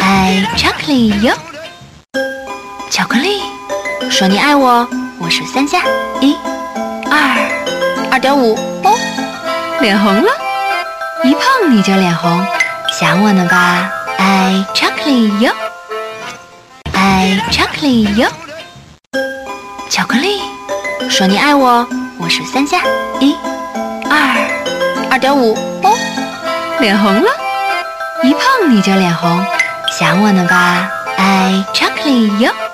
爱巧克力哟。巧克力，说你爱我，我数3下，1、2、2.5哦，脸红了，一碰你就脸红，想我呢吧？爱巧克力哟，爱巧克力哟。巧克力，说你爱我，我数3下，1、2、2.5哦，脸红了，一碰你就脸红，想我呢吧？爱巧克力哟。